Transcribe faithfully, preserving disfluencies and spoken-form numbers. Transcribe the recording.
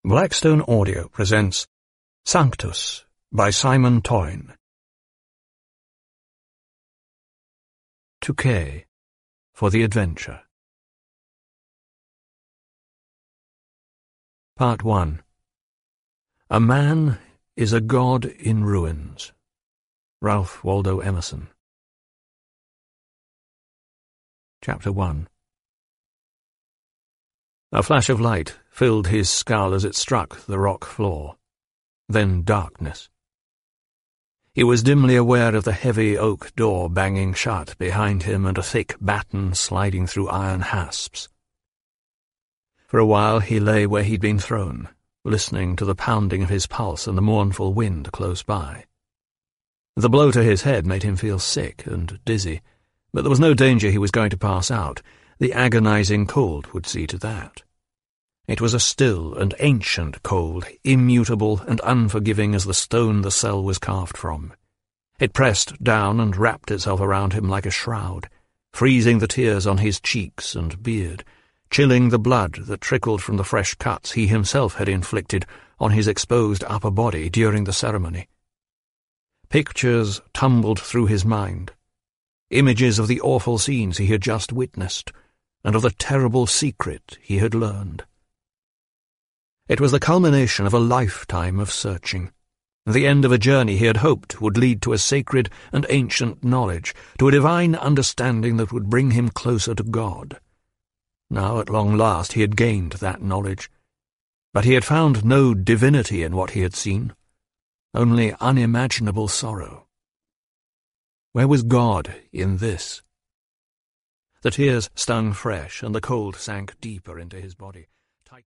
Blackstone Audio presents Sanctus by Simon Toyne. To Kay, for the adventure. Part one. A Man is a God in Ruins. Ralph Waldo Emerson. Chapter one. A flash of light filled his skull as it struck the rock floor. Then darkness. He was dimly aware of the heavy oak door banging shut behind him and a thick batten sliding through iron hasps. For a while he lay where he'd been thrown, listening to the pounding of his pulse and the mournful wind close by. The blow to his head made him feel sick and dizzy, but there was no danger he was going to pass out. The agonizing cold would see to that. It was a still and ancient cold, immutable and unforgiving as the stone the cell was carved from. It pressed down and wrapped itself around him like a shroud, freezing the tears on his cheeks and beard, chilling the blood that trickled from the fresh cuts he himself had inflicted on his exposed upper body during the ceremony. Pictures tumbled through his mind, images of the awful scenes he had just witnessed, and of the terrible secret he had learned. It was the culmination of a lifetime of searching, the end of a journey he had hoped would lead to a sacred and ancient knowledge, to a divine understanding that would bring him closer to God. Now, at long last, he had gained that knowledge, but he had found no divinity in what he had seen, only unimaginable sorrow. Where was God in this? The tears stung fresh, and the cold sank deeper into his body.